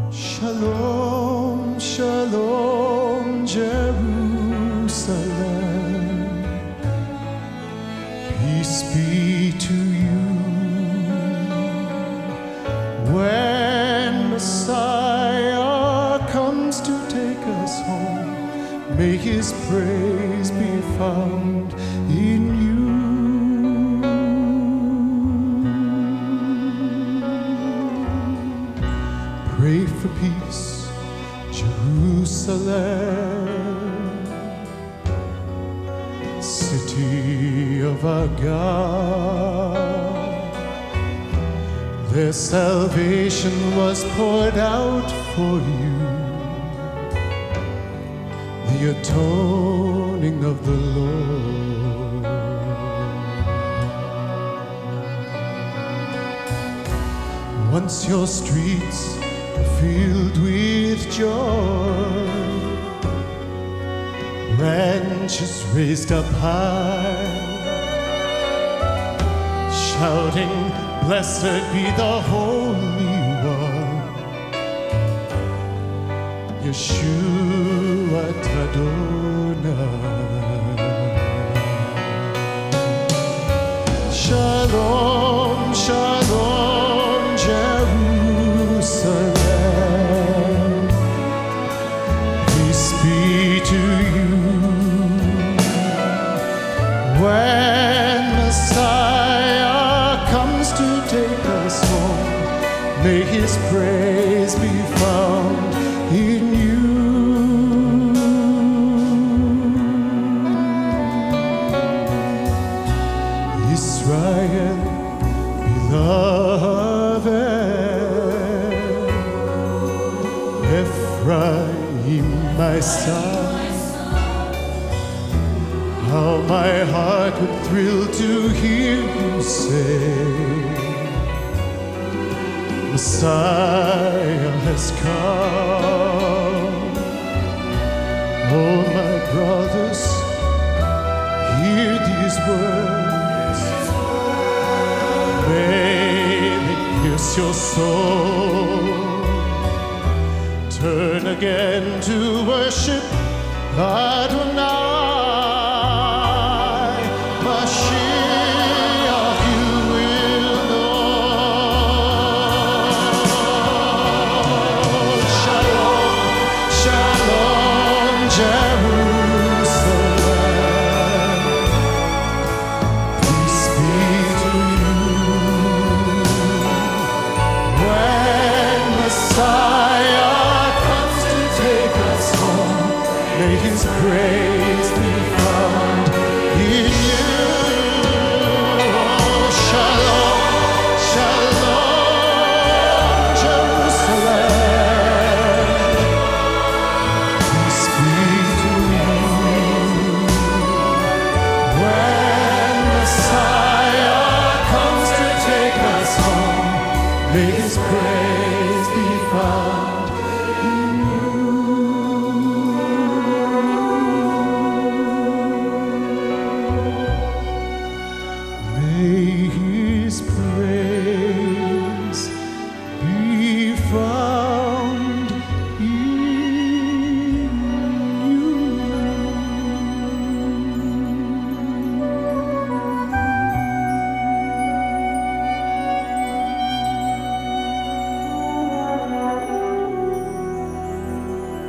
Shalom, shalom, Jerusalem. Peace be to you. When Messiah comes to take us home, may his praise be found in you. Pray for peace, Jerusalem, city of our God. Their salvation was poured out for you, the atoning of the Lord. Once your streets filled with joy, branches raised up high, shouting, blessed be the Holy One, Yeshua Adonai. Shalom, shalom, Jerusalem. When Messiah comes to take us home, may his praise be found in you. Israel, beloved, Ephraim, my son. How my heart would thrill to hear you say, Messiah has come. Oh, my brothers, hear these words. May they pierce your soul. Turn again to worship Adonai. May his praise be found in you. Shalom, shalom, Jerusalem. Peace be to you. When Messiah comes to take us home, may his praise